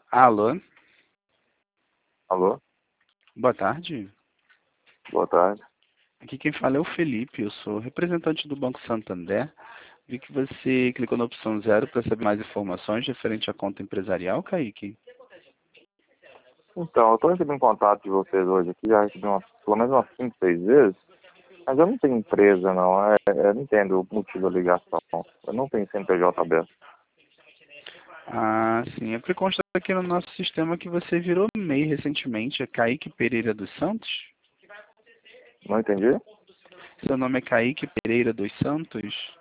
Alô, Alô? boa tarde. Boa tarde. Aqui quem fala é o Felipe, eu sou representante do Banco Santander. Vi que você clicou na opção 0 para saber mais informações referente à conta empresarial, Kaique. Então, eu estou recebendo contato de vocês hoje aqui, já recebi pelo menos umas 5, 6 vezes, mas eu não tenho empresa, não. Eu não entendo o motivo da ligação. Eu não tenho CNPJ aberto. Ah, sim, é porque consta aqui no nosso sistema que você virou MEI recentemente, é Kaique Pereira dos Santos? Não entendi? Seu nome é Kaique Pereira dos Santos?